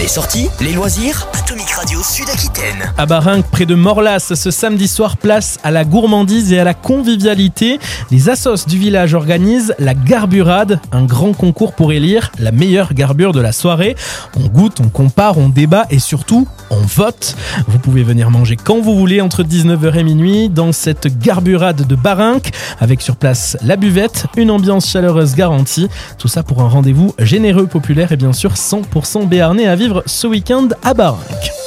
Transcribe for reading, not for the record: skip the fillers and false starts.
Les sorties, les loisirs, Atomic Radio Sud-Aquitaine. À Barinques, près de Morlas, ce samedi soir, place à la gourmandise et à la convivialité. Les assos du village organisent la Garburade, un grand concours pour élire la meilleure garbure de la soirée. On goûte, on compare, on débat et surtout, on vote. Vous pouvez venir manger quand vous voulez entre 19h et minuit dans cette Garburade de Barinques, avec sur place la buvette, une ambiance chaleureuse garantie. Tout ça pour un rendez-vous généreux, populaire et bien sûr 100% béarnais à vivre ce week-end à Barinques.